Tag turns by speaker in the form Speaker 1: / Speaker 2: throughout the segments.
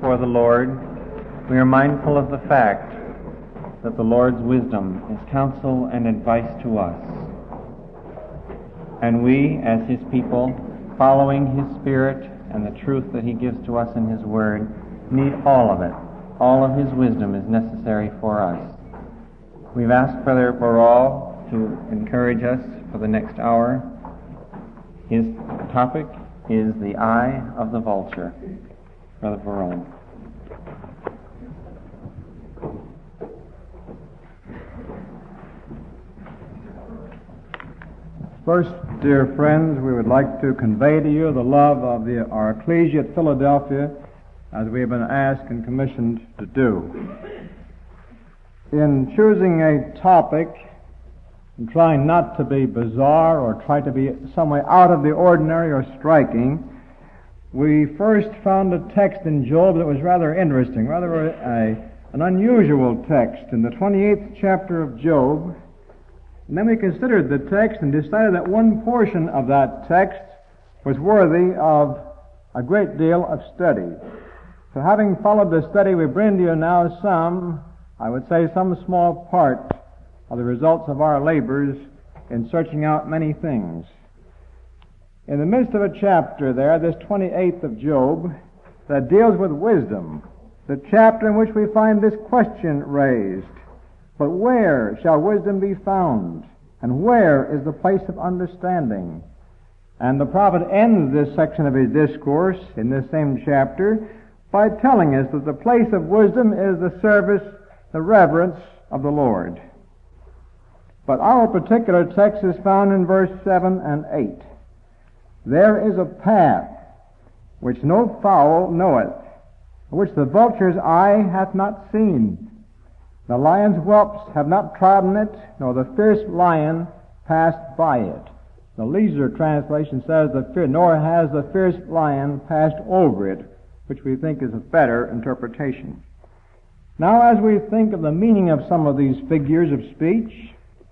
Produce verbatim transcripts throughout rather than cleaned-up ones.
Speaker 1: before the Lord, we are mindful of the fact that the Lord's wisdom is counsel and advice to us. And we, as His people, following His Spirit and the truth that He gives to us in His Word, need all of it. All of His wisdom is necessary for us. We've asked Brother Barral to encourage us for the next hour. His topic is the eye of the vulture. Brother Barral.
Speaker 2: First, dear friends, we would like to convey to you the love of the, our ecclesia at Philadelphia, as we have been asked and commissioned to do. In choosing a topic and trying not to be bizarre or try to be some way out of the ordinary or striking, we first found a text in Job that was rather interesting, rather a, an unusual text in the twenty-eighth chapter of Job. And then we considered the text and decided that one portion of that text was worthy of a great deal of study. So having followed the study, we bring to you now some, I would say some small part of the results of our labors in searching out many things. In the midst of a chapter there, this twenty-eighth of Job, that deals with wisdom, the chapter in which we find this question raised: but where shall wisdom be found? And where is the place of understanding? And the prophet ends this section of his discourse in this same chapter by telling us that the place of wisdom is the service, the reverence of the Lord. But our particular text is found in verse seven and eight. There is a path which no fowl knoweth, which the vulture's eye hath not seen. The lion's whelps have not trodden it, nor the fierce lion passed by it. The Leisure translation says, the fear, nor has the fierce lion passed over it, which we think is a better interpretation. Now, as we think of the meaning of some of these figures of speech,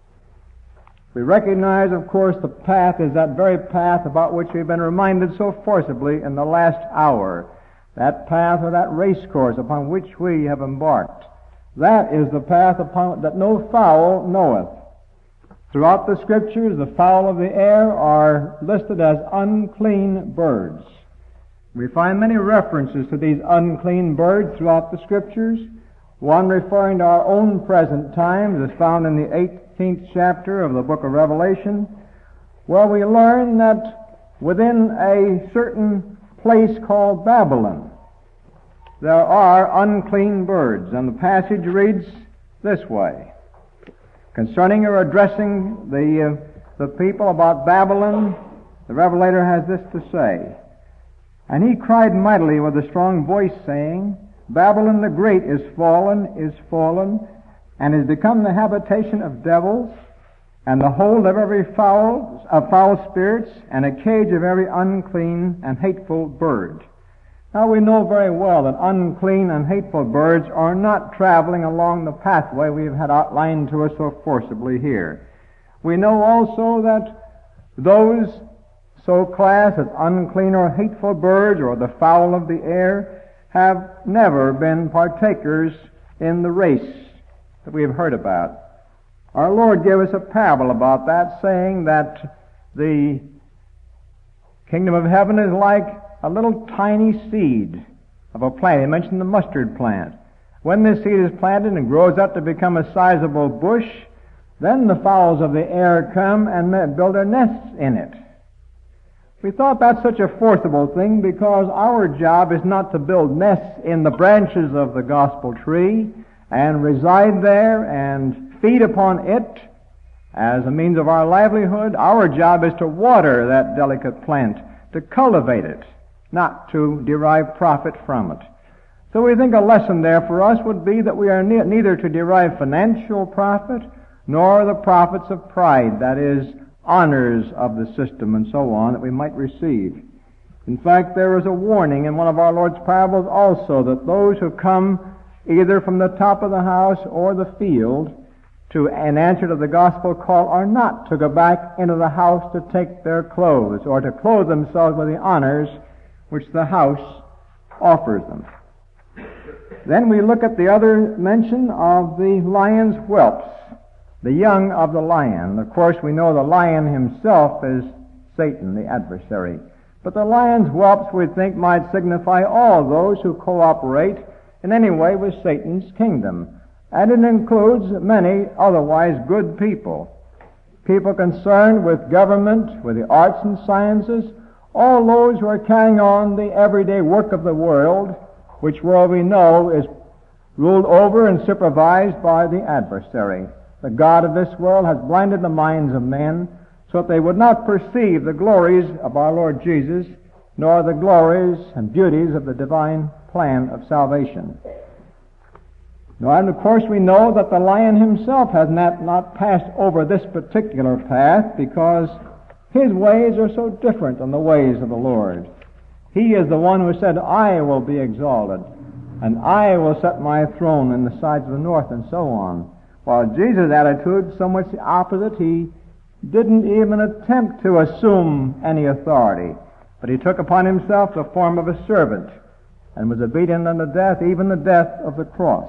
Speaker 2: we recognize, of course, the path is that very path about which we've been reminded so forcibly in the last hour. That path or that race course upon which we have embarked. That is the path upon that no fowl knoweth. Throughout the Scriptures, the fowl of the air are listed as unclean birds. We find many references to these unclean birds throughout the Scriptures. One referring to our own present times is found in the eighteenth chapter of the book of Revelation, where we learn that within a certain place called Babylon, there are unclean birds. And the passage reads this way: concerning or addressing the, uh, the people about Babylon, the Revelator has this to say: and he cried mightily with a strong voice, saying, Babylon the great is fallen, is fallen, and is become the habitation of devils, and the hold of every foul, of foul spirits, and a cage of every unclean and hateful bird. Now we know very well that unclean and hateful birds are not traveling along the pathway we've had outlined to us so forcibly here. We know also that those so classed as unclean or hateful birds, or the fowl of the air, have never been partakers in the race that we have heard about. Our Lord gave us a parable about that, saying that the kingdom of heaven is like a little tiny seed of a plant. He mentioned the mustard plant. When this seed is planted and grows up to become a sizable bush, then the fowls of the air come and build their nests in it. We thought that's such a forcible thing because our job is not to build nests in the branches of the gospel tree and reside there and feed upon it as a means of our livelihood. Our job is to water that delicate plant, to cultivate it, not to derive profit from it. So we think a lesson there for us would be that we are ne- neither to derive financial profit nor the profits of pride, that is, honors of the system and so on, that we might receive. In fact, there is a warning in one of our Lord's parables also that those who come either from the top of the house or the field to an answer to the gospel call are not to go back into the house to take their clothes or to clothe themselves with the honors which the house offers them. Then we look at the other mention of the lion's whelps, the young of the lion. Of course, we know the lion himself is Satan, the adversary. But the lion's whelps, we think, might signify all those who cooperate in any way with Satan's kingdom. And it includes many otherwise good people. People concerned with government, with the arts and sciences, all those who are carrying on the everyday work of the world, which world we know is ruled over and supervised by the adversary. The God of this world has blinded the minds of men so that they would not perceive the glories of our Lord Jesus, nor the glories and beauties of the divine plan of salvation. Now, and of course we know that the lion himself has not, not passed over this particular path because his ways are so different than the ways of the Lord. He is the one who said, I will be exalted, and I will set my throne in the sides of the north, and so on. While Jesus' attitude is so much the opposite. He didn't even attempt to assume any authority, but he took upon himself the form of a servant and was obedient unto death, even the death of the cross.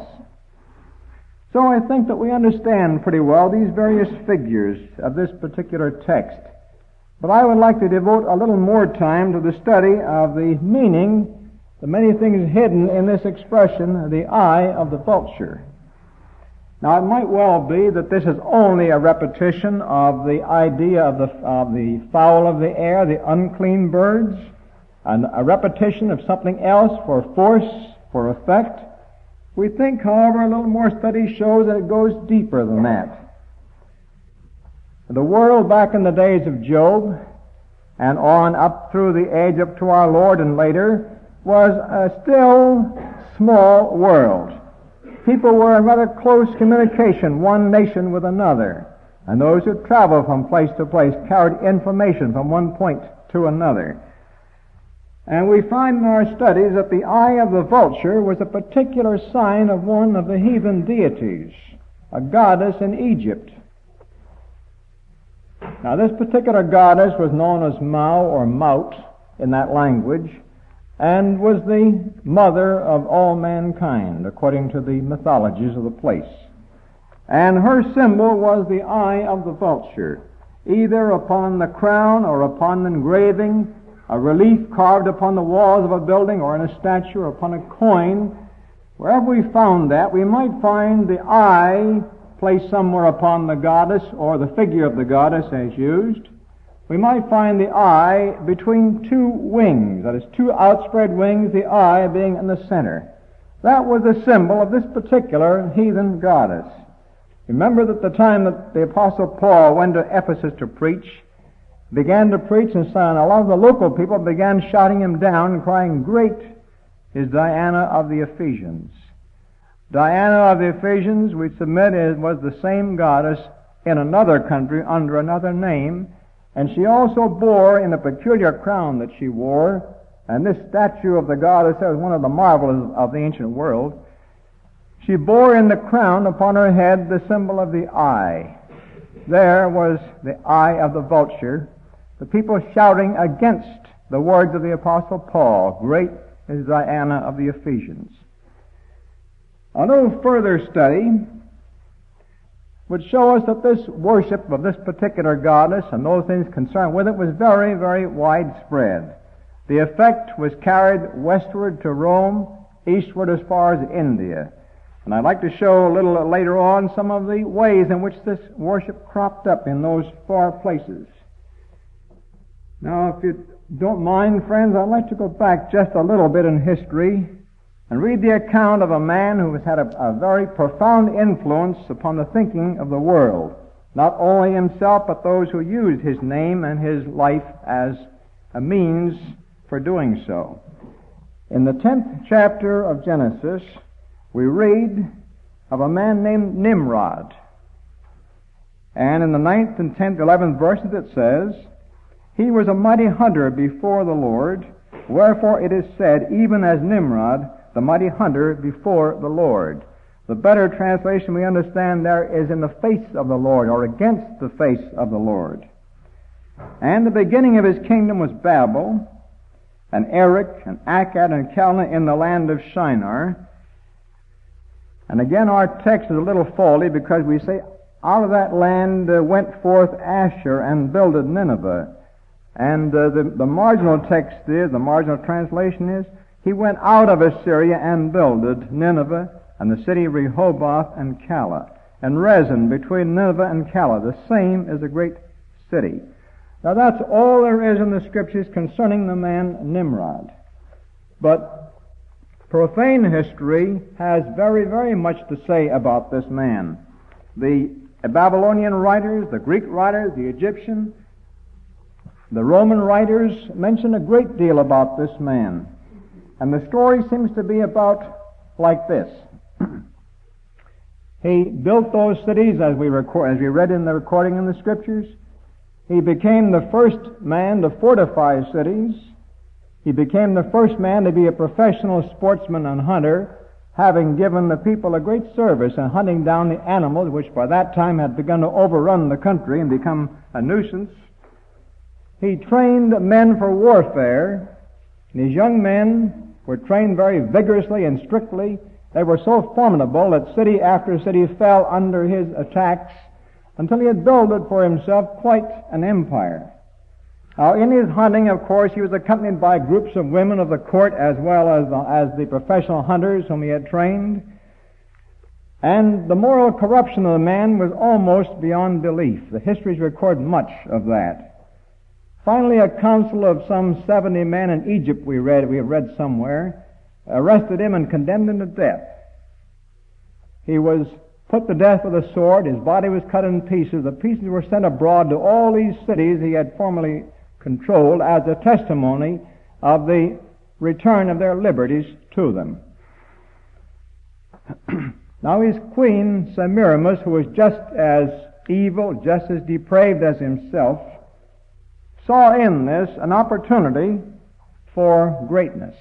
Speaker 2: So I think that we understand pretty well these various figures of this particular text. But I would like to devote a little more time to the study of the meaning, the many things hidden in this expression, the eye of the vulture. Now, it might well be that this is only a repetition of the idea of the, of the fowl of the air, the unclean birds, and a repetition of something else for force, for effect. We think, however, a little more study shows that it goes deeper than that. The world back in the days of Job and on up through the age up to our Lord and later was a still small world. People were in rather close communication, one nation with another, and those who traveled from place to place carried information from one point to another. And we find in our studies that the eye of the vulture was a particular sign of one of the heathen deities, a goddess in Egypt. Now, this particular goddess was known as Mau or Maut in that language, and was the mother of all mankind, according to the mythologies of the place. And her symbol was the eye of the vulture, either upon the crown or upon an engraving, a relief carved upon the walls of a building or in a statue or upon a coin. Wherever we found that, we might find the eye placed somewhere upon the goddess or the figure of the goddess as used. We might find the eye between two wings, that is, two outspread wings, the eye being in the center. That was the symbol of this particular heathen goddess. Remember that the time that the Apostle Paul went to Ephesus to preach, began to preach, and a lot of the local people began shouting him down and crying, "Great is Diana of the Ephesians." Diana of the Ephesians, we submit, is, was the same goddess in another country under another name, and she also bore in a peculiar crown that she wore, and this statue of the goddess was one of the marvels of the ancient world. She bore in the crown upon her head the symbol of the eye. There was the eye of the vulture, the people shouting against the words of the Apostle Paul, "Great is Diana of the Ephesians." A little further study would show us that this worship of this particular goddess and those things concerned with it was very, very widespread. The effect was carried westward to Rome, eastward as far as India. And I'd like to show a little later on some of the ways in which this worship cropped up in those far places. Now, if you don't mind, friends, I'd like to go back just a little bit in history and read the account of a man who has had a, a very profound influence upon the thinking of the world. Not only himself, but those who used his name and his life as a means for doing so. In the tenth chapter of Genesis, we read of a man named Nimrod. And in the ninth and tenth, eleventh verses it says, "He was a mighty hunter before the Lord, wherefore it is said, even as Nimrod, the mighty hunter before the Lord." The better translation we understand there is in the face of the Lord, or against the face of the Lord. And the beginning of his kingdom was Babel, and Erech, and Akkad, and Calneh in the land of Shinar. And again, our text is a little faulty because we say, out of that land uh, went forth Asher and builded Nineveh. And uh, the, the marginal text is, the marginal translation is, he went out of Assyria and builded Nineveh and the city of Rehoboth and Calah. And Rezin, between Nineveh and Calah, the same is a great city. Now that's all there is in the Scriptures concerning the man Nimrod. But profane history has very, very much to say about this man. The Babylonian writers, the Greek writers, the Egyptian, the Roman writers mention a great deal about this man. And the story seems to be about like this. He built those cities as we record, as we read in the recording in the Scriptures. He became the first man to fortify cities. He became the first man to be a professional sportsman and hunter, having given the people a great service in hunting down the animals which by that time had begun to overrun the country and become a nuisance. He trained men for warfare. And these young men were trained very vigorously and strictly. They were so formidable that city after city fell under his attacks until he had builded for himself quite an empire. Now, in his hunting, of course, he was accompanied by groups of women of the court as well as the, as the professional hunters whom he had trained. And the moral corruption of the man was almost beyond belief. The histories record much of that. Finally, a council of some seventy men in Egypt, we read, we have read somewhere, arrested him and condemned him to death. He was put to death with a sword. His body was cut in pieces. The pieces were sent abroad to all these cities he had formerly controlled as a testimony of the return of their liberties to them. Now his queen, Semiramis, who was just as evil, just as depraved as himself, saw in this an opportunity for greatness.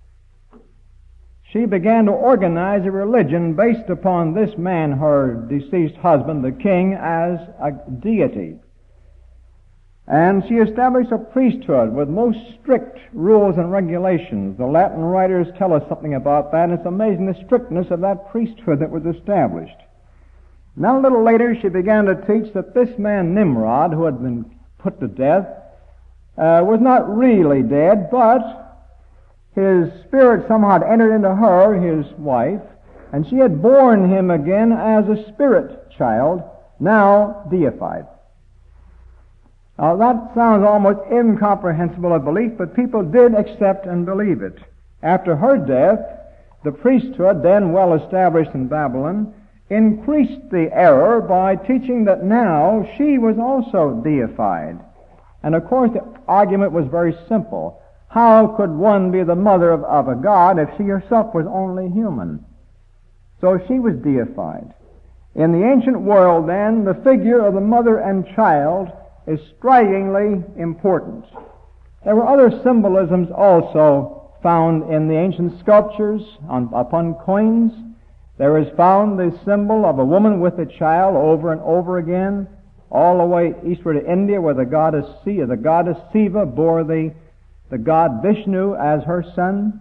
Speaker 2: She began to organize a religion based upon this man, her deceased husband, the king, as a deity. And she established a priesthood with most strict rules and regulations. The Latin writers tell us something about that, and it's amazing the strictness of that priesthood that was established. Now a little later she began to teach that this man Nimrod, who had been put to death, uh, was not really dead, but his spirit somehow had entered into her, his wife, and she had borne him again as a spirit child, now deified. Now that sounds almost incomprehensible of belief, but people did accept and believe it. After her death, the priesthood, then well established in Babylon, increased the error by teaching that now she was also deified. And of course the argument was very simple. How could one be the mother of, of a god if she herself was only human? So she was deified. In the ancient world, then, the figure of the mother and child is strikingly important. There were other symbolisms also found in the ancient sculptures on, upon coins. There is found the symbol of a woman with a child over and over again, all the way eastward to India, where the goddess Siva, the goddess Siva bore the the god Vishnu as her son.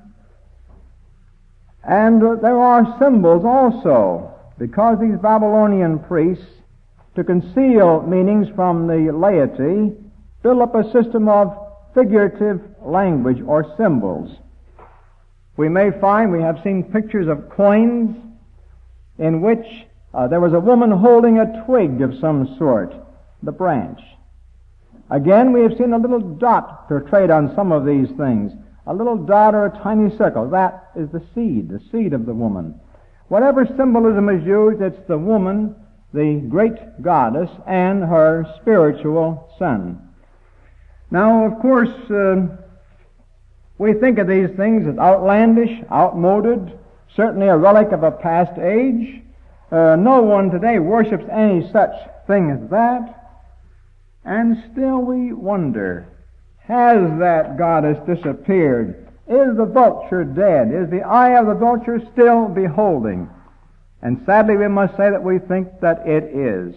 Speaker 2: And uh, there are symbols also, because these Babylonian priests, to conceal meanings from the laity, built up a system of figurative language or symbols. We may find, we have seen pictures of coins in which uh, there was a woman holding a twig of some sort, the branch. Again, we have seen a little dot portrayed on some of these things. A little dot or a tiny circle. That is the seed, the seed of the woman. Whatever symbolism is used, it's the woman, the great goddess, and her spiritual son. Now, of course, uh, we think of these things as outlandish, outmoded, certainly a relic of a past age. Uh, no one today worships any such thing as that. And still we wonder, has that goddess disappeared? Is the vulture dead? Is the eye of the vulture still beholding? And sadly we must say that we think that it is.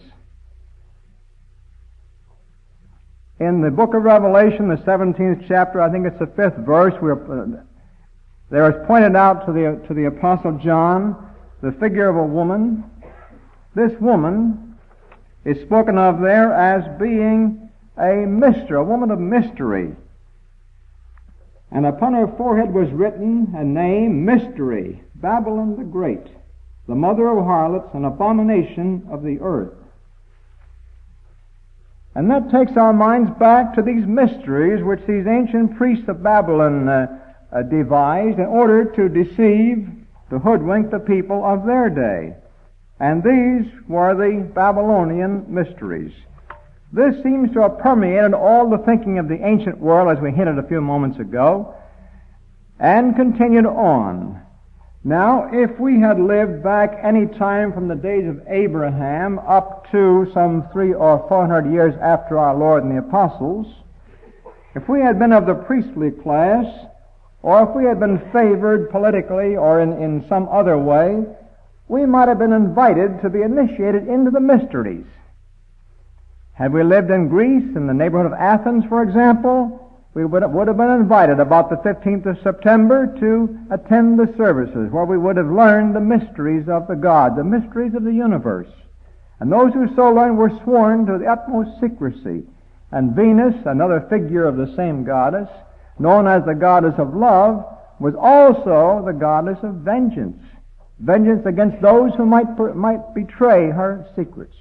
Speaker 2: In the book of Revelation, the seventeenth chapter, I think it's the fifth verse, we're, uh, there is pointed out to the, to the Apostle John the figure of a woman. This woman is spoken of there as being a mystery, a woman of mystery. And upon her forehead was written a name, Mystery, Babylon the Great, the mother of harlots, an abomination of the earth. And that takes our minds back to these mysteries which these ancient priests of Babylon uh, uh, devised in order to deceive, to hoodwink the people of their day. And these were the Babylonian mysteries. This seems to have permeated all the thinking of the ancient world, as we hinted a few moments ago, and continued on. Now, if we had lived back any time from the days of Abraham up to some three or four hundred years after our Lord and the Apostles, if we had been of the priestly class, or if we had been favored politically or in, in some other way, we might have been invited to be initiated into the mysteries. Had we lived in Greece, in the neighborhood of Athens, for example, we would have, would have been invited about the fifteenth of September to attend the services where we would have learned the mysteries of the God, the mysteries of the universe. And those who so learned were sworn to the utmost secrecy. And Venus, another figure of the same goddess, known as the goddess of love, was also the goddess of vengeance. Vengeance against those who might, might betray her secrets.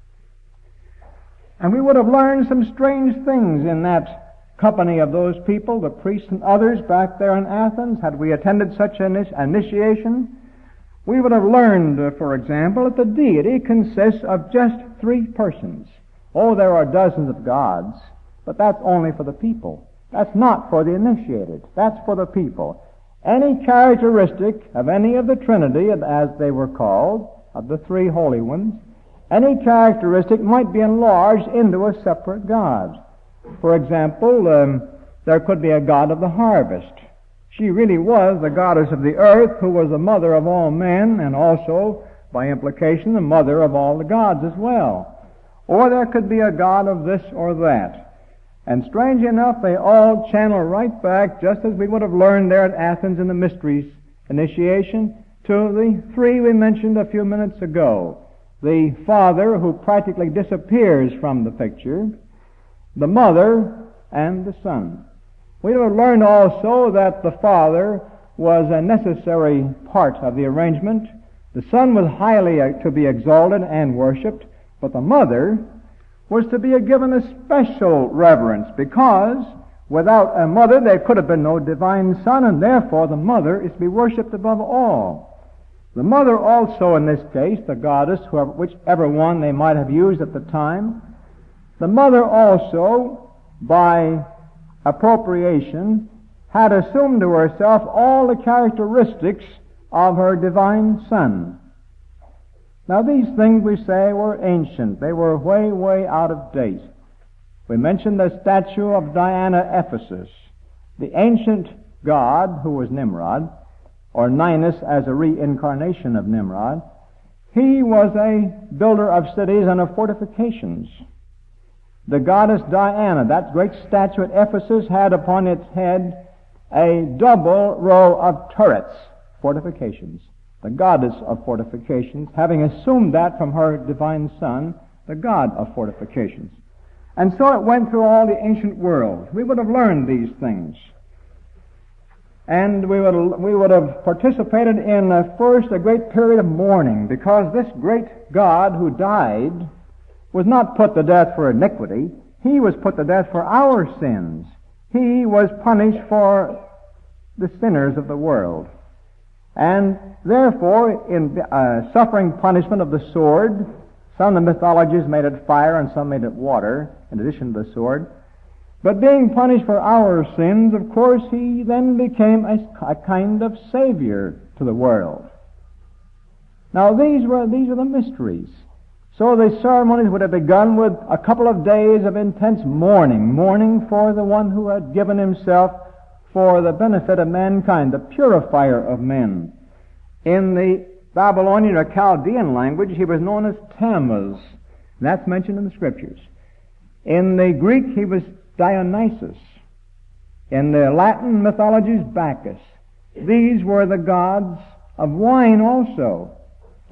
Speaker 2: And we would have learned some strange things in that company of those people, the priests and others back there in Athens. Had we attended such an initiation, we would have learned, uh, for example, that the deity consists of just three persons. Oh, there are dozens of gods, but that's only for the people. That's not for the initiated. That's for the people. Any characteristic of any of the Trinity, as they were called, of the three holy ones, any characteristic might be enlarged into a separate god. For example, um, there could be a god of the harvest. She really was the goddess of the earth, who was the mother of all men, and also, by implication, the mother of all the gods as well. Or there could be a god of this or that. And strange enough, they all channel right back, just as we would have learned there at Athens in the mysteries initiation, to the three we mentioned a few minutes ago. The Father, who practically disappears from the picture, the Mother, and the Son. We have learned also that the Father was a necessary part of the arrangement. The Son was highly to be exalted and worshipped, but the Mother was to be given a special reverence, because without a mother there could have been no divine Son, and therefore the Mother is to be worshipped above all. The Mother also, in this case, the goddess, whoever, whichever one they might have used at the time, the Mother also, by appropriation, had assumed to herself all the characteristics of her divine Son. Now these things, we say, were ancient. They were way, way out of date. We mentioned the statue of Diana Ephesus, the ancient god who was Nimrod, or Ninus as a reincarnation of Nimrod. He was a builder of cities and of fortifications. The goddess Diana, that great statue at Ephesus, had upon its head a double row of turrets, fortifications. The goddess of fortifications, having assumed that from her divine Son, the God of fortifications. And so it went through all the ancient world. We would have learned these things. And we would have, we would have participated in uh, first a great period of mourning, because this great God who died was not put to death for iniquity. He was put to death for our sins. He was punished for the sinners of the world. And therefore, in uh, suffering punishment of the sword, some of the mythologies made it fire and some made it water, in addition to the sword. But being punished for our sins, of course, he then became a, a kind of savior to the world. Now these were these are the mysteries. So the ceremonies would have begun with a couple of days of intense mourning, mourning for the one who had given himself for the benefit of mankind, the purifier of men. In the Babylonian or Chaldean language, he was known as Tammuz. And that's mentioned in the Scriptures. In the Greek, he was Dionysus. In the Latin mythologies, Bacchus. These were the gods of wine also.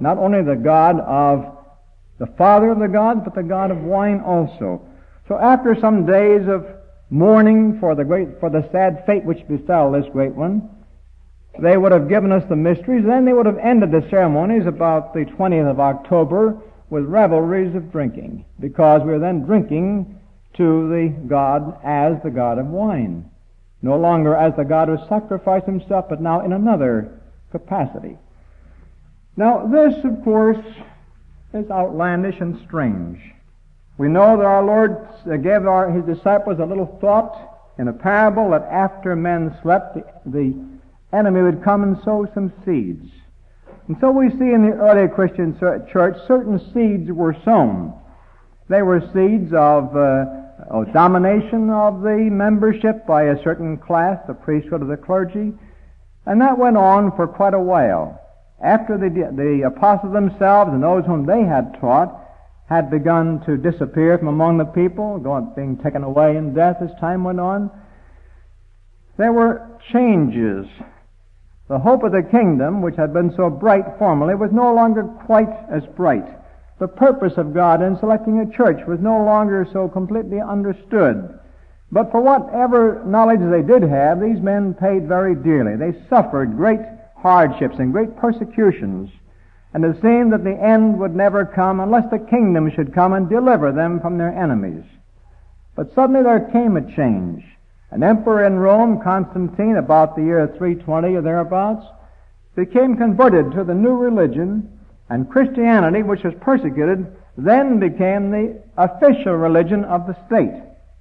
Speaker 2: not only the god of the father of the gods, but the god of wine also. So after some days of mourning for the great, for the sad fate which befell this great one, they would have given us the mysteries. Then they would have ended the ceremonies about the twentieth of October with revelries of drinking, because we were then drinking to the God as the God of wine. No longer as the God who sacrificed himself, but now in another capacity. Now this, of course, is outlandish and strange. We know that our Lord gave our, his disciples a little thought in a parable that after men slept, the, the enemy would come and sow some seeds. And so we see in the early Christian church certain seeds were sown. They were seeds of, uh, of domination of the membership by a certain class, the priesthood of the clergy, and that went on for quite a while. After the, the apostles themselves and those whom they had taught had begun to disappear from among the people, going, being taken away in death as time went on, there were changes. The hope of the kingdom, which had been so bright formerly, was no longer quite as bright. The purpose of God in selecting a church was no longer so completely understood. But for whatever knowledge they did have, these men paid very dearly. They suffered great hardships and great persecutions, and it seemed that the end would never come unless the kingdom should come and deliver them from their enemies. But suddenly there came a change. An emperor in Rome, Constantine, about the year three twenty or thereabouts, became converted to the new religion, and Christianity, which was persecuted, then became the official religion of the state.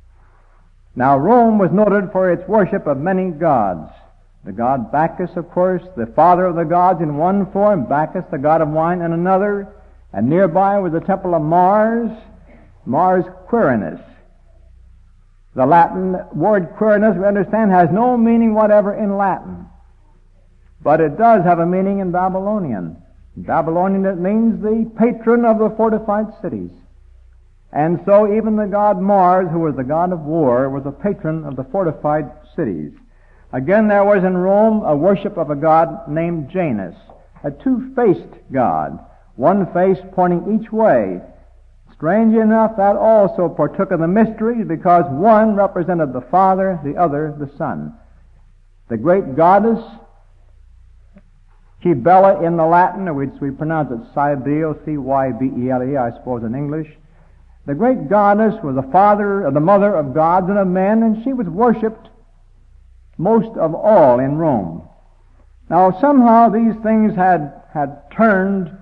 Speaker 2: Now Rome was noted for its worship of many gods. The god Bacchus, of course, the father of the gods in one form, Bacchus, the god of wine, in another, and nearby was the temple of Mars, Mars Quirinus. The Latin word Quirinus, we understand, has no meaning whatever in Latin, but it does have a meaning in Babylonian. In Babylonian it means the patron of the fortified cities. And so even the god Mars, who was the god of war, was a patron of the fortified cities. Again, there was in Rome a worship of a god named Janus, a two-faced god, one face pointing each way. Strange enough, that also partook of the mysteries, because one represented the Father, the other the Son. The great goddess, Cybele in the Latin, or which we pronounce it Cybele, C Y B E L E, I suppose in English. The great goddess was the father, or the mother of gods and of men, and she was worshipped most of all in Rome. Now somehow these things had, had turned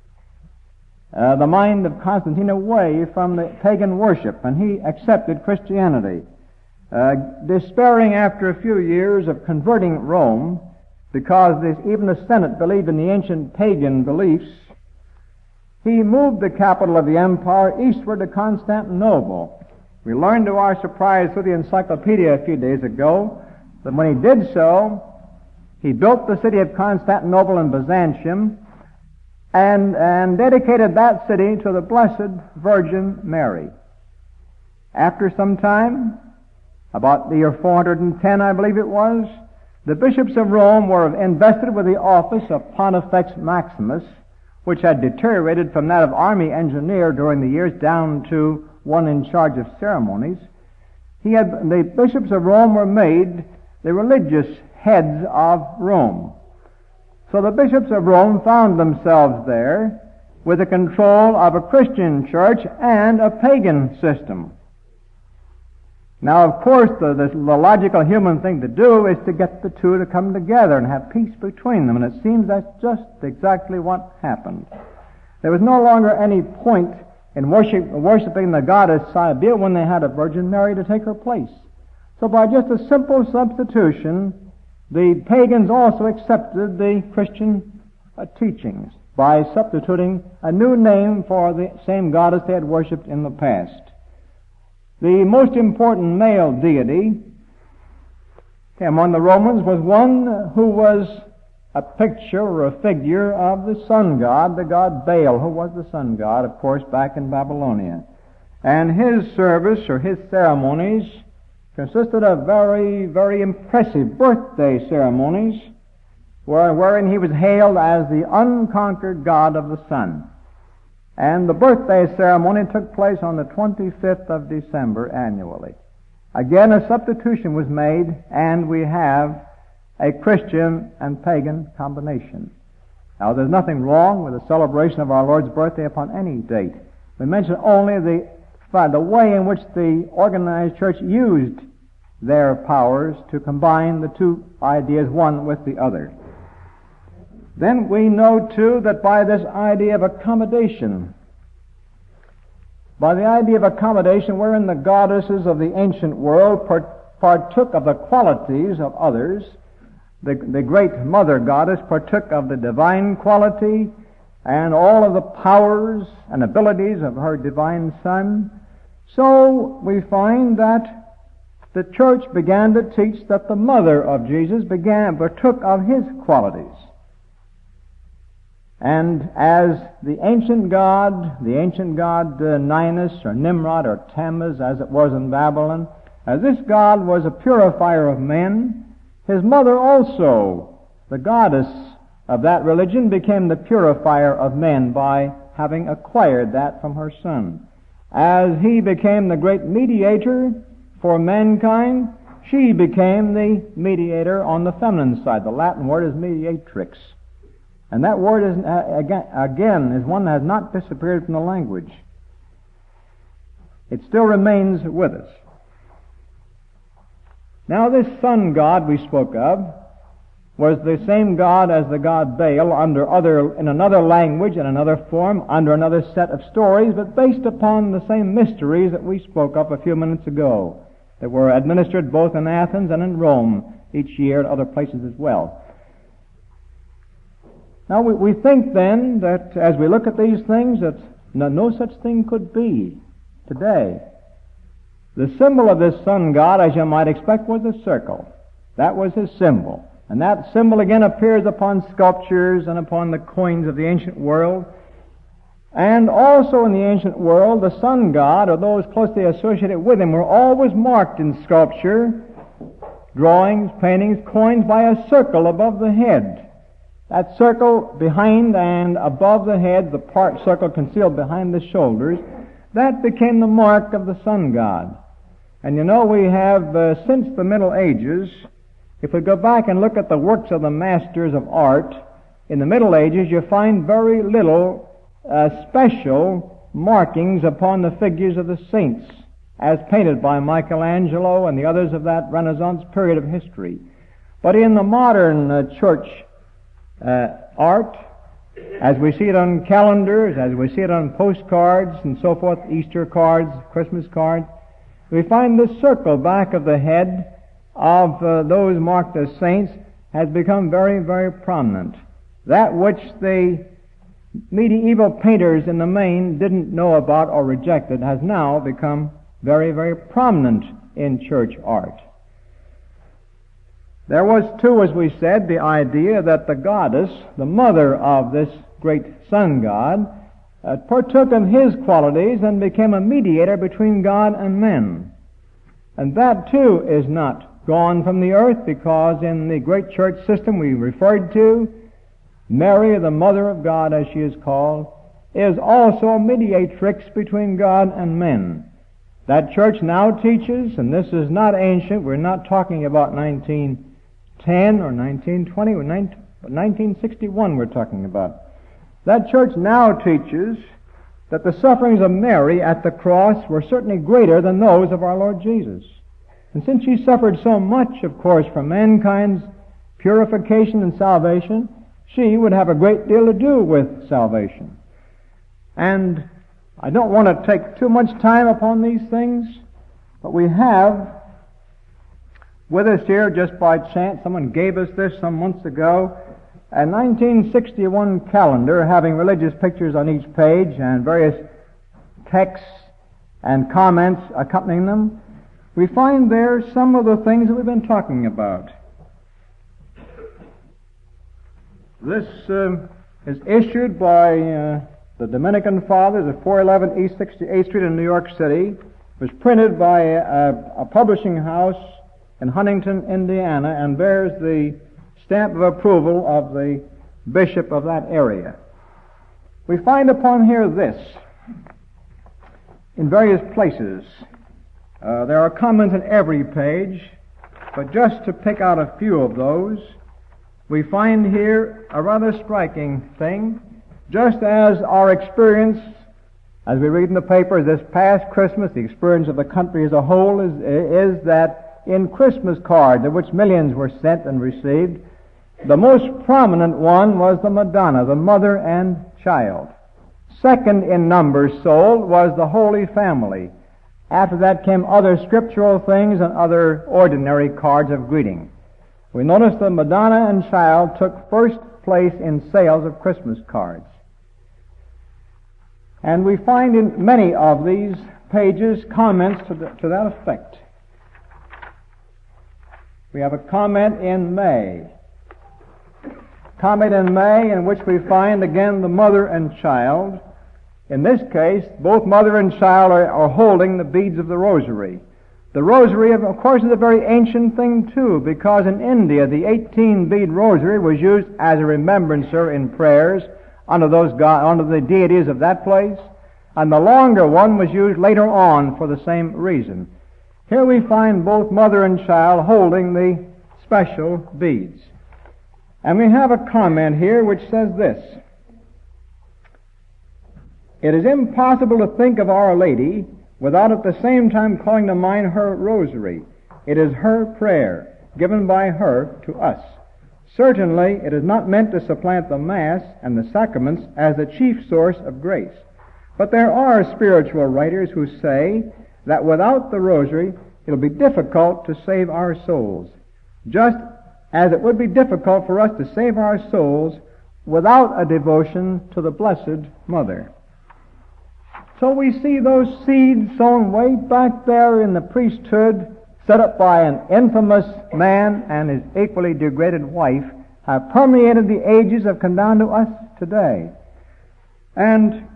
Speaker 2: uh, the mind of Constantine away from the pagan worship, and he accepted Christianity. Uh, despairing after a few years of converting Rome, because this, even the Senate believed in the ancient pagan beliefs, he moved the capital of the empire eastward to Constantinople. We learned to our surprise through the encyclopedia a few days ago that when he did so, he built the city of Constantinople in Byzantium and, and dedicated that city to the Blessed Virgin Mary. After some time, about the year four hundred ten, I believe it was, the bishops of Rome were invested with the office of Pontifex Maximus, which had deteriorated from that of army engineer during the years down to one in charge of ceremonies. He had, the bishops of Rome were made the religious heads of Rome. So the bishops of Rome found themselves there with the control of a Christian church and a pagan system. Now, of course, the, the, the logical human thing to do is to get the two to come together and have peace between them, and it seems that's just exactly what happened. There was no longer any point in worship, worshiping the goddess Cybele when they had a Virgin Mary to take her place. So by just a simple substitution, the pagans also accepted the Christian uh, teachings by substituting a new name for the same goddess they had worshipped in the past. The most important male deity among the Romans was one who was a picture or a figure of the sun god, the god Baal, who was the sun god, of course, back in Babylonia. And his service or his ceremonies consisted of very, very impressive birthday ceremonies wherein he was hailed as the unconquered God of the sun. And the birthday ceremony took place on the twenty-fifth of December annually. Again, a substitution was made, and we have a Christian and pagan combination. Now, there's nothing wrong with the celebration of our Lord's birthday upon any date. We mention only the, the way in which the organized church used their powers to combine the two ideas, one with the other. Then we know, too, that by this idea of accommodation, by the idea of accommodation wherein the goddesses of the ancient world partook of the qualities of others, the, the great mother goddess partook of the divine quality and all of the powers and abilities of her divine son, so we find that the church began to teach that the mother of Jesus began partook of his qualities. And as the ancient god, the ancient god uh, Ninus or Nimrod or Tammuz, as it was in Babylon, as this god was a purifier of men, his mother also, the goddess of that religion, became the purifier of men by having acquired that from her son. As he became the great mediator for mankind, she became the mediator on the feminine side. The Latin word is mediatrix. And that word is, uh, again, again, is one that has not disappeared from the language. It still remains with us. Now, this sun god we spoke of was the same god as the god Baal under other, in another language, in another form, under another set of stories, but based upon the same mysteries that we spoke of a few minutes ago, that were administered both in Athens and in Rome each year and other places as well. Now, we, we think then that as we look at these things that no, no such thing could be today. The symbol of this sun god, as you might expect, was a circle. That was his symbol. And that symbol again appears upon sculptures and upon the coins of the ancient world. And also in the ancient world, the sun god, or those closely associated with him, were always marked in sculpture, drawings, paintings, coins, by a circle above the head. That circle behind and above the head, the part circle concealed behind the shoulders, that became the mark of the sun god. And you know, we have, uh, since the Middle Ages, if we go back and look at the works of the masters of art, in the Middle Ages you find very little uh, special markings upon the figures of the saints, as painted by Michelangelo and the others of that Renaissance period of history. But in the modern uh, church Uh, art, as we see it on calendars, as we see it on postcards and so forth, Easter cards, Christmas cards, we find the circle back of the head of uh, those marked as saints has become very, very prominent. That which the medieval painters in the main didn't know about or rejected has now become very, very prominent in church art. There was, too, as we said, the idea that the goddess, the mother of this great sun god, uh, partook of his qualities and became a mediator between God and men. And that, too, is not gone from the earth, because in the great church system we referred to, Mary, the mother of God, as she is called, is also a mediatrix between God and men. That church now teaches, and this is not ancient, we're not talking about nineteen ten or nineteen twenty or nineteen sixty-one we're talking about. That church now teaches that the sufferings of Mary at the cross were certainly greater than those of our Lord Jesus. And since she suffered so much, of course, for mankind's purification and salvation, she would have a great deal to do with salvation. And I don't want to take too much time upon these things, but we have with us here, just by chance, someone gave us this some months ago, a nineteen sixty-one calendar having religious pictures on each page and various texts and comments accompanying them. We find there some of the things that we've been talking about. This uh, is issued by uh, the Dominican Fathers at four eleven East sixty-eighth Street in New York City. It was printed by a, a publishing house in Huntington, Indiana, and bears the stamp of approval of the bishop of that area. We find upon here this in various places. Uh, there are comments on every page, but just to pick out a few of those, we find here a rather striking thing, just as our experience, as we read in the paper this past Christmas, the experience of the country as a whole is, is that in Christmas cards, of which millions were sent and received, the most prominent one was the Madonna, the mother and child. Second in numbers sold was the Holy Family. After that came other scriptural things and other ordinary cards of greeting. We notice the Madonna and child took first place in sales of Christmas cards. And we find in many of these pages comments to, the, to that effect. We have a comment in May. Comment in May in which we find again the mother and child. In this case, both mother and child are, are holding the beads of the rosary. The rosary, of course, is a very ancient thing too, because in India the eighteen-bead rosary was used as a remembrancer in prayers under those God, under the deities of that place, and the longer one was used later on for the same reason. Here we find both mother and child holding the special beads. And we have a comment here which says this: it is impossible to think of Our Lady without at the same time calling to mind her rosary. It is her prayer, given by her to us. Certainly, it is not meant to supplant the Mass and the sacraments as the chief source of grace. But there are spiritual writers who say that without the rosary, it will be difficult to save our souls, just as it would be difficult for us to save our souls without a devotion to the Blessed Mother. So we see those seeds sown way back there in the priesthood, set up by an infamous man and his equally degraded wife, have permeated the ages, have come down to us today. And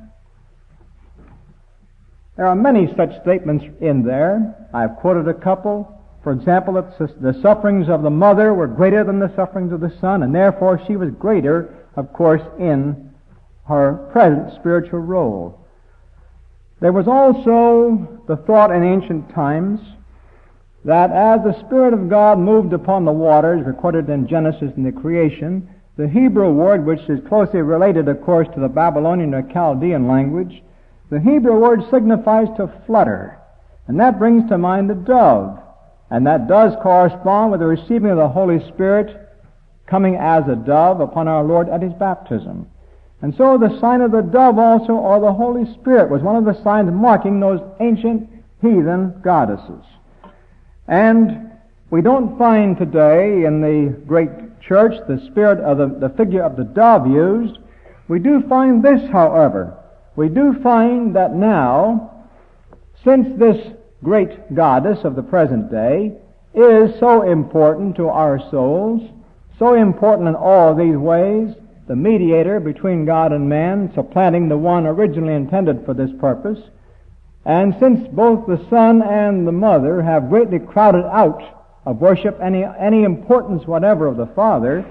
Speaker 2: there are many such statements in there. I've quoted a couple. For example, that the sufferings of the mother were greater than the sufferings of the son, and therefore she was greater, of course, in her present spiritual role. There was also the thought in ancient times that as the Spirit of God moved upon the waters, recorded in Genesis in the creation, the Hebrew word, which is closely related, of course, to the Babylonian or Chaldean language, the Hebrew word signifies to flutter, and that brings to mind a dove, and that does correspond with the receiving of the Holy Spirit coming as a dove upon our Lord at His baptism. And so the sign of the dove also, or the Holy Spirit, was one of the signs marking those ancient heathen goddesses. And we don't find today in the great church the spirit of the, the figure of the dove used. We do find this, however. We do find that now, since this great goddess of the present day is so important to our souls, so important in all these ways, the mediator between God and man, supplanting the one originally intended for this purpose. And since both the Son and the Mother have greatly crowded out of worship any, any importance whatever of the Father,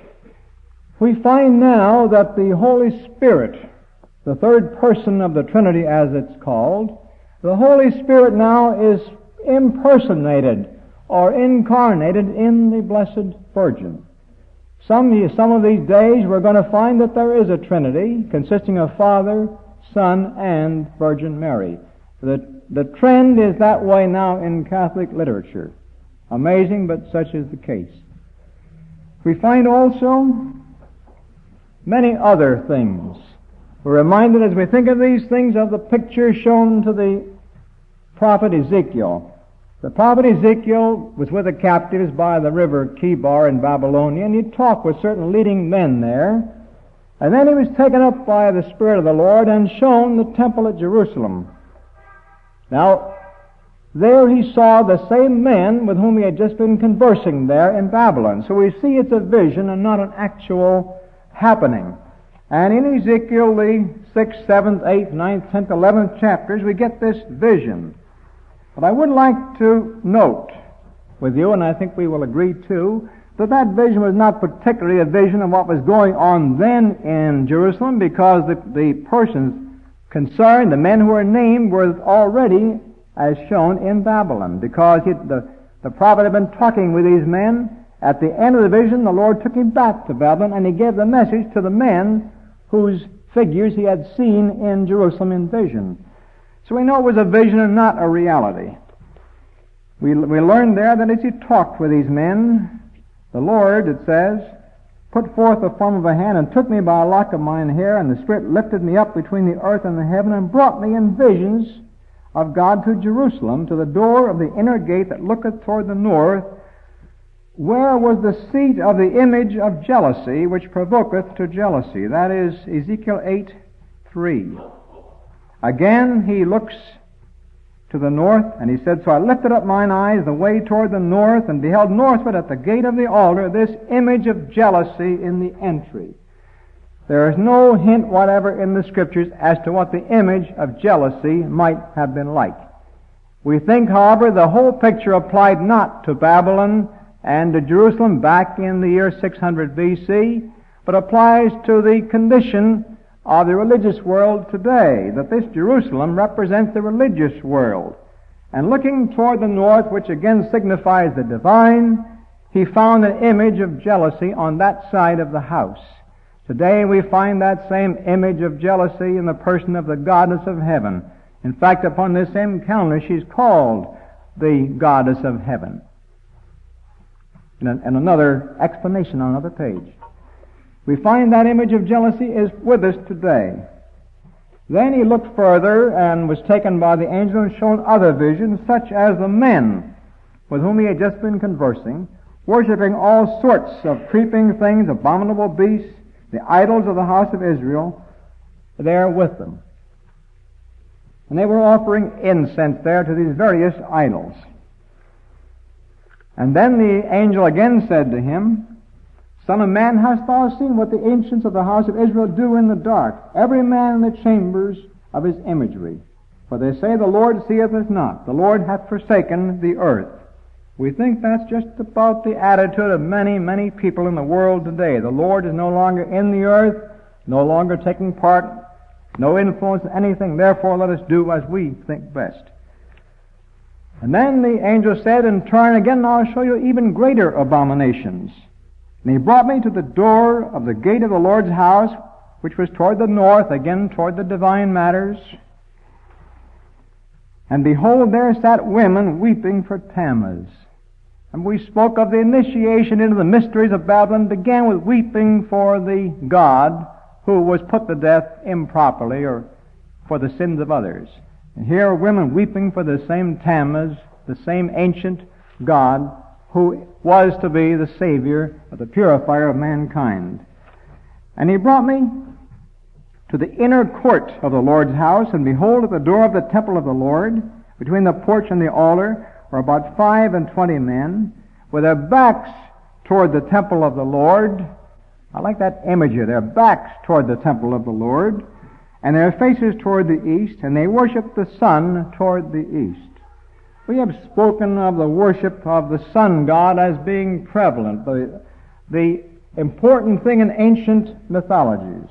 Speaker 2: we find now that the Holy Spirit, the third person of the Trinity as it's called, the Holy Spirit now is impersonated or incarnated in the Blessed Virgin. Some, some of these days we're going to find that there is a Trinity consisting of Father, Son, and Virgin Mary. The, the trend is that way now in Catholic literature. Amazing, but such is the case. We find also many other things. We're reminded as we think of these things of the picture shown to the prophet Ezekiel. The prophet Ezekiel was with the captives by the river Kibar in Babylonia, and he talked with certain leading men there. And then he was taken up by the Spirit of the Lord and shown the temple at Jerusalem. Now, there he saw the same men with whom he had just been conversing there in Babylon. So we see it's a vision and not an actual happening. And in Ezekiel, the sixth, seventh, eighth, ninth, tenth, eleventh chapters, we get this vision. But I would like to note with you, and I think we will agree too, that that vision was not particularly a vision of what was going on then in Jerusalem, because the, the persons concerned, the men who were named, were already as shown in Babylon, because he, the, the prophet had been talking with these men. At the end of the vision, the Lord took him back to Babylon, and he gave the message to the men whose figures he had seen in Jerusalem in vision. So we know it was a vision and not a reality. We, we learned there that as he talked with these men, the Lord, it says, put forth the form of a hand and took me by a lock of mine hair, and the Spirit lifted me up between the earth and the heaven and brought me in visions of God to Jerusalem, to the door of the inner gate that looketh toward the north, where was the seat of the image of jealousy, which provoketh to jealousy. That is Ezekiel eight three. Again he looks to the north, and he said, So I lifted up mine eyes the way toward the north, and beheld northward at the gate of the altar this image of jealousy in the entry. There is no hint whatever in the Scriptures as to what the image of jealousy might have been like. We think, however, the whole picture applied not to Babylon and to Jerusalem back in the year six hundred B C, but applies to the condition of the religious world today, that this Jerusalem represents the religious world. And looking toward the north, which again signifies the divine, he found an image of jealousy on that side of the house. Today we find that same image of jealousy in the person of the goddess of heaven. In fact, upon this same calendar, she's called the goddess of heaven. And another explanation on another page. We find that image of jealousy is with us today. Then he looked further and was taken by the angel and shown other visions, such as the men with whom he had just been conversing, worshipping all sorts of creeping things, abominable beasts, the idols of the house of Israel, there with them. And they were offering incense there to these various idols. And then the angel again said to him, Son of man, hast thou seen what the ancients of the house of Israel do in the dark, every man in the chambers of his imagery? For they say, The Lord seeth us not, the Lord hath forsaken the earth. We think that's just about the attitude of many, many people in the world today. The Lord is no longer in the earth, no longer taking part, no influence in anything, therefore let us do as we think best. And then the angel said, In turn again I'll show you even greater abominations. And he brought me to the door of the gate of the Lord's house, which was toward the north, again toward the divine matters. And behold, there sat women weeping for Tammuz. And we spoke of the initiation into the mysteries of Babylon, began with weeping for the God who was put to death improperly or for the sins of others. And here are women weeping for the same Tammuz, the same ancient God who was to be the Savior or the purifier of mankind. And he brought me to the inner court of the Lord's house, and behold, at the door of the temple of the Lord, between the porch and the altar, were about five and twenty men, with their backs toward the temple of the Lord. I like that imagery, their backs toward the temple of the Lord, and their faces toward the east, and they worship the sun toward the east. We have spoken of the worship of the sun god as being prevalent, the, the important thing in ancient mythologies.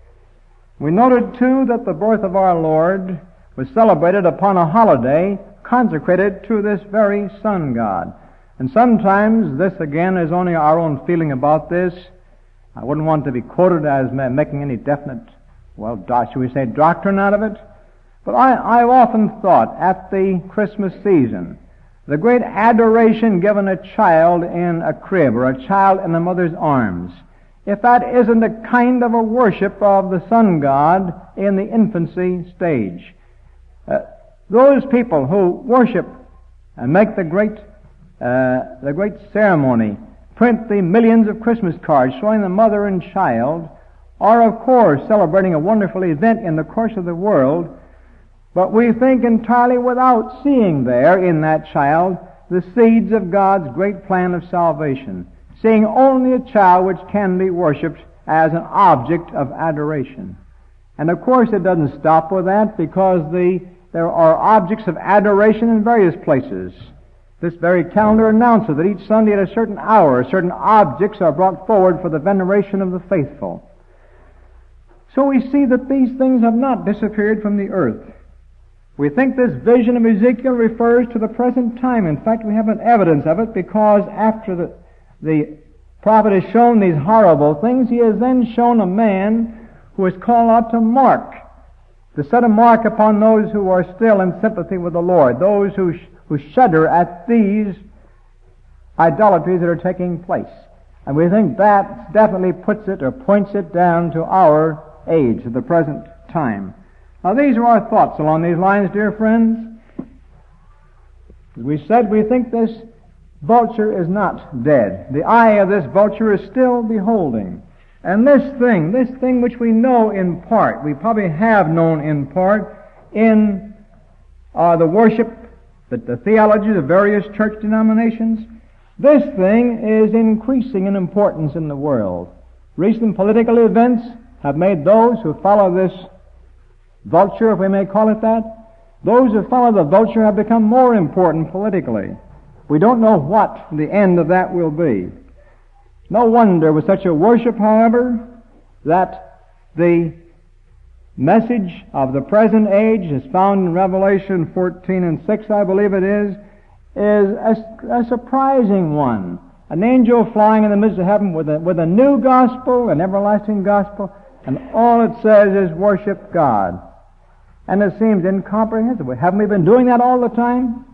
Speaker 2: We noted, too, that the birth of our Lord was celebrated upon a holiday consecrated to this very sun god. And sometimes, this again is only our own feeling about this. I wouldn't want to be quoted as making any definite, well, should we say, doctrine out of it? But I, I've often thought at the Christmas season, the great adoration given a child in a crib or a child in a mother's arms, if that isn't a kind of a worship of the sun god in the infancy stage. Uh, those people who worship and make the great, uh, the great ceremony, print the millions of Christmas cards showing the mother and child, are of course celebrating a wonderful event in the course of the world, but we think entirely without seeing there in that child the seeds of God's great plan of salvation, seeing only a child which can be worshipped as an object of adoration. And of course it doesn't stop with that, because the, there are objects of adoration in various places. This very calendar announces that each Sunday at a certain hour, certain objects are brought forward for the veneration of the faithful. So we see that these things have not disappeared from the earth. We think this vision of Ezekiel refers to the present time. In fact, we have an evidence of it because after the, the prophet has shown these horrible things, he has then shown a man who is called out to mark, to set a mark upon those who are still in sympathy with the Lord, those who, sh- who shudder at these idolatries that are taking place. And we think that definitely puts it or points it down to our age, to the present time. Now these are our thoughts along these lines, dear friends. As we said, we think this vulture is not dead. The eye of this vulture is still beholding. And this thing, this thing which we know in part, we probably have known in part in uh, the worship, the, the theology of various church denominations, this thing is increasing in importance in the world. Recent political events have made those who follow this vulture, if we may call it that, those who follow the vulture have become more important politically. We don't know what the end of that will be. No wonder with such a worship, however, that the message of the present age is found in Revelation fourteen and six, I believe it is, is a, a surprising one. An angel flying in the midst of heaven with a, with a new gospel, an everlasting gospel, and all it says is worship God. And it seems incomprehensible. Haven't we been doing that all the time?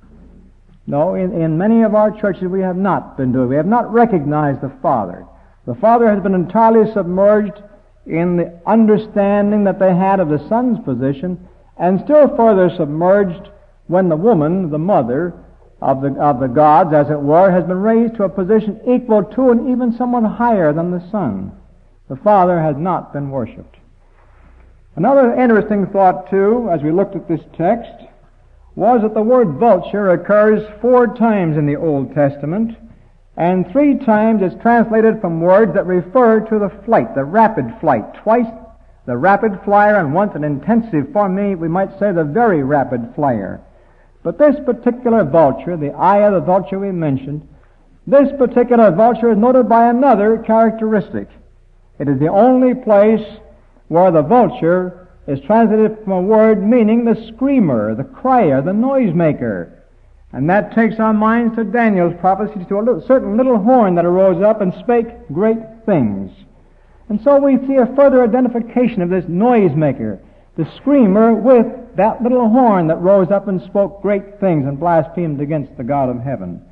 Speaker 2: No, in, in many of our churches we have not been doing. We have not recognized the Father. The Father has been entirely submerged in the understanding that they had of the Son's position, and still further submerged when the woman, the mother of the, of the gods, as it were, has been raised to a position equal to and even somewhat higher than the Son. The Father has not been worshipped. Another interesting thought, too, as we looked at this text, was that the word vulture occurs four times in the Old Testament, and three times it's translated from words that refer to the flight, the rapid flight. Twice the rapid flyer, and once an intensive, for me, we might say the very rapid flyer. But this particular vulture, the eye of the vulture we mentioned, this particular vulture is noted by another characteristic. It is the only place where the vulture is translated from a word meaning the screamer, the crier, the noisemaker. And that takes our minds to Daniel's prophecy, to a little, certain little horn that arose up and spake great things. And so we see a further identification of this noisemaker, the screamer, with that little horn that rose up and spoke great things and blasphemed against the God of heaven.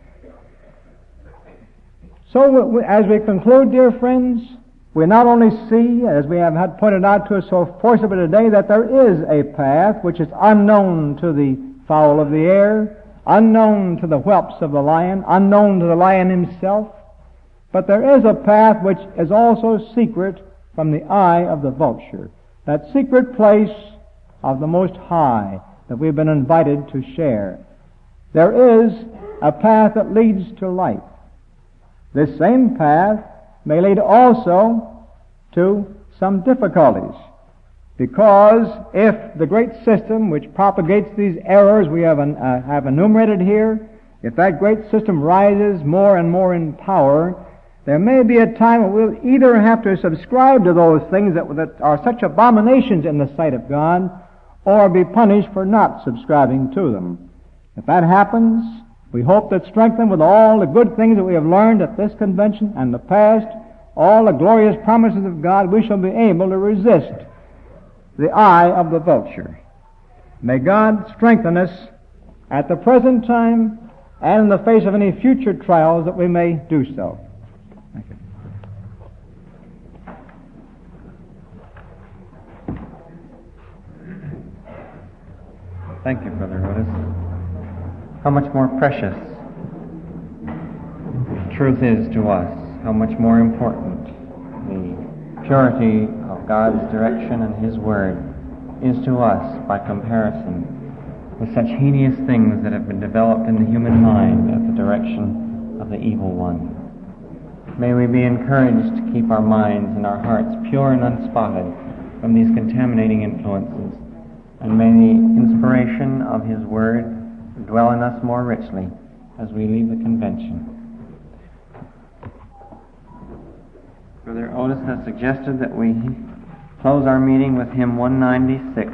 Speaker 2: So as we conclude, dear friends, we not only see, as we have had pointed out to us so forcibly today, that there is a path which is unknown to the fowl of the air, unknown to the whelps of the lion, unknown to the lion himself, but there is a path which is also secret from the eye of the vulture, that secret place of the Most High that we've been invited to share. There is a path that leads to life. This same path may lead also to some difficulties, because if the great system which propagates these errors we have, uh, have enumerated here, if that great system rises more and more in power, there may be a time when we'll either have to subscribe to those things that, that are such abominations in the sight of God, or be punished for not subscribing to them. If that happens, we hope that strengthened with all the good things that we have learned at this convention and the past, all the glorious promises of God, we shall be able to resist the eye of the vulture. May God strengthen us at the present time and in the face of any future trials that we may do so. Thank you.
Speaker 1: Thank you, Brother Otis. How much more precious truth is to us, how much more important the purity of God's direction and His Word is to us by comparison with such hideous things that have been developed in the human mind at the direction of the evil one. May we be encouraged to keep our minds and our hearts pure and unspotted from these contaminating influences, and may the inspiration of His Word dwell in us more richly, as we leave the convention. Brother Otis has suggested that we close our meeting with hymn one ninety-six.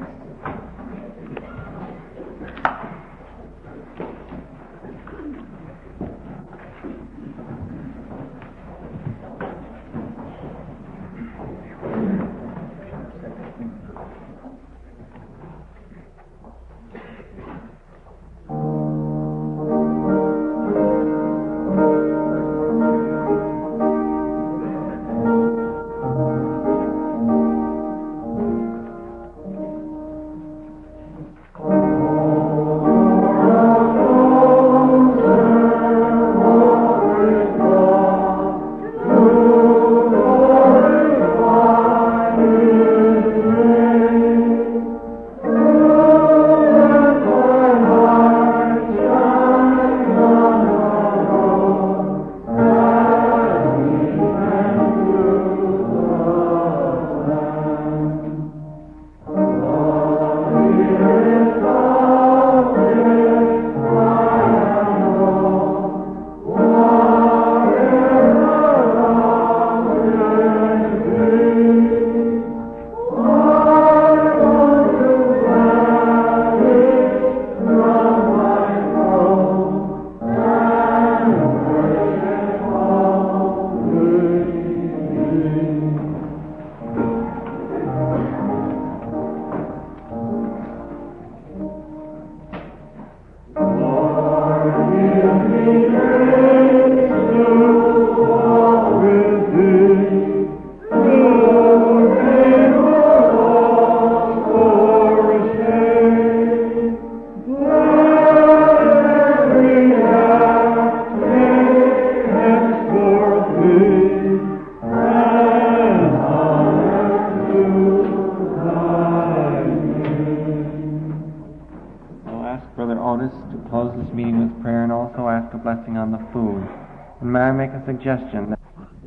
Speaker 1: Suggestion.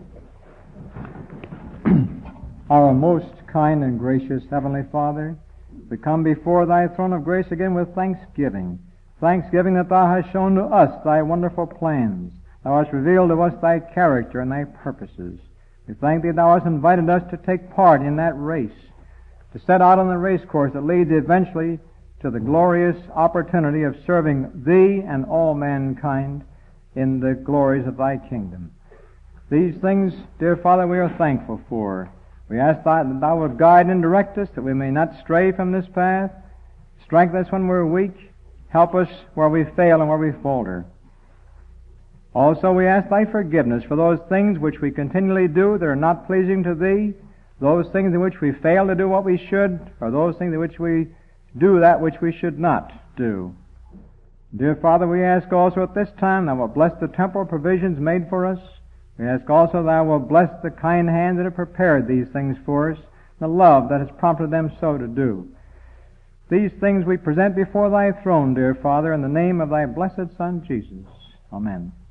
Speaker 2: Our most kind and gracious Heavenly Father, we come before Thy throne of grace again with thanksgiving. Thanksgiving that Thou hast shown to us Thy wonderful plans. Thou hast revealed to us Thy character and Thy purposes. We thank Thee Thou hast invited us to take part in that race, to set out on the race course that leads eventually to the glorious opportunity of serving Thee and all mankind in the glories of Thy kingdom. These things, dear Father, we are thankful for. We ask that Thou would guide and direct us, that we may not stray from this path. Strengthen us when we're weak. Help us where we fail and where we falter. Also, we ask Thy forgiveness for those things which we continually do that are not pleasing to Thee, those things in which we fail to do what we should, or those things in which we do that which we should not do. Dear Father, we ask also at this time Thou wilt bless the temporal provisions made for us. We ask also Thou wilt bless the kind hands that have prepared these things for us, the love that has prompted them so to do. These things we present before Thy throne, dear Father, in the name of Thy blessed Son, Jesus. Amen.